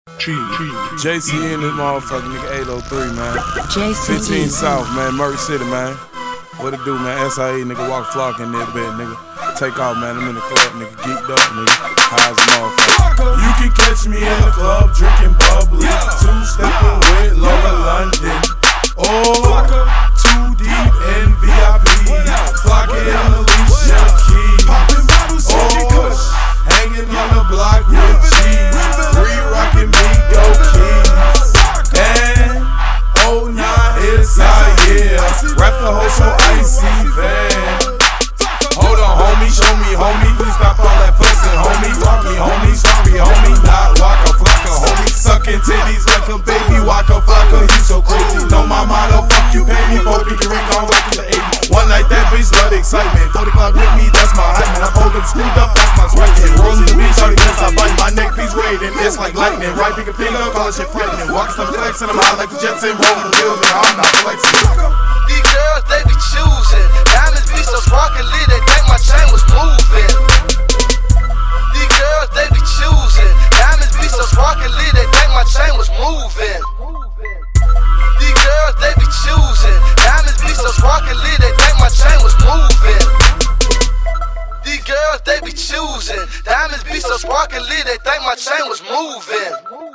JC in this motherfucking nigga 803, man. JC 15 South, man. Murray City, man. What it do, man? SIE, nigga, walk flock in there, bed, nigga. Take off, man. I'm in the club, nigga. Geeked up, nigga. High as a motherfucker. You can catch me in the club drinking bubbly. Two-stepping with Laura London. Oh, too deep in VIP. Flocking on Alicia Keys. Oh, hanging on the block with cheese. Re-rocking Migo Keys. And oh, nah, it's our year. Rap the whole so icy van. Hold on, homie, show me, homie. Please stop all that fussing, homie. Talk me, homie, sorry, homie. Not waka flocka, homie. Sucking titties like a baby waka flocka. You so crazy, know my motto. Fuck you, pay me for the ring on back to the 80s. One like that bitch, love excitement. 40 o'clock with me, that's my hype, man. I hold them screwed up, that's my sweat. Rolling the beach, all the I bite my neck, piece waiting. It's like lightning, right? Pick a finger, call it shit threatening. Walking some flexing, I'm high like the Jetson, rolling the wheels, and I'm not flexing. These girls, they be choosing. Diamonds be so sparkly, they think my chain was moving. These girls, they be choosing. Diamonds be so sparkly, they think my chain was moving. These girls, they be choosing. Diamonds be so sparkly, they think my chain was moving. These girls, they be choosing. Diamonds be so sparkly, they think my chain was moving.